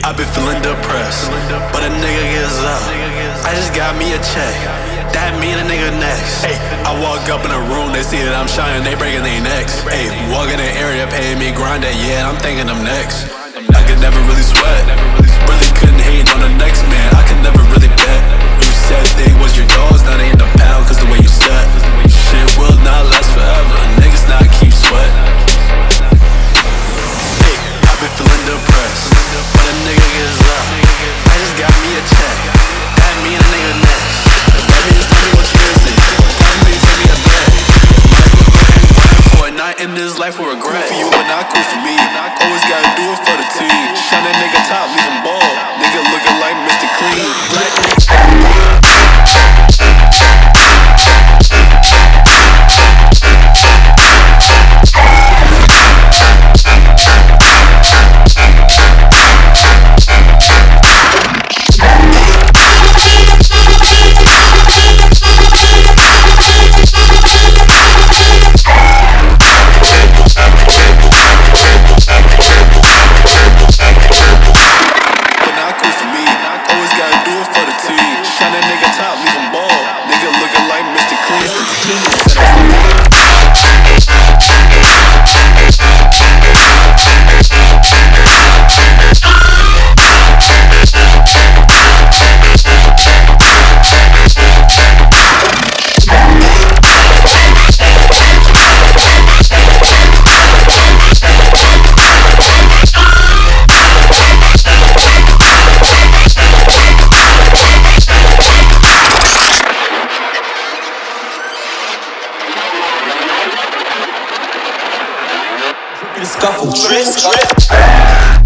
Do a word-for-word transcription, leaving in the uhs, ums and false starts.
I been feeling depressed, but a nigga gets up. I just got me a check, that mean a nigga next. Ay, I walk up in a room, they see that I'm shining, they breaking their necks. Ay, walk in the area, paying me grind that, yeah, I'm thinking I'm next. I could never really sweat, really couldn't hate on the next man, I could never really bet. You said they was your dogs, now they in the pound, cause the way you step. Shit will not last forever, niggas not keep sweat. Hey, I been feeling depressed, but a nigga gets up. I just got me a check, that mean a nigga next. That means tell me what you missing, that means tell me a bet. Might as well go ahead and grind for it, not in this life with regret. Cool for you, but not cool for me. Always gotta do it for the team. Shine that nigga top, leave him bald. Nigga looking like Mister Clean. Black Scuffle, trip,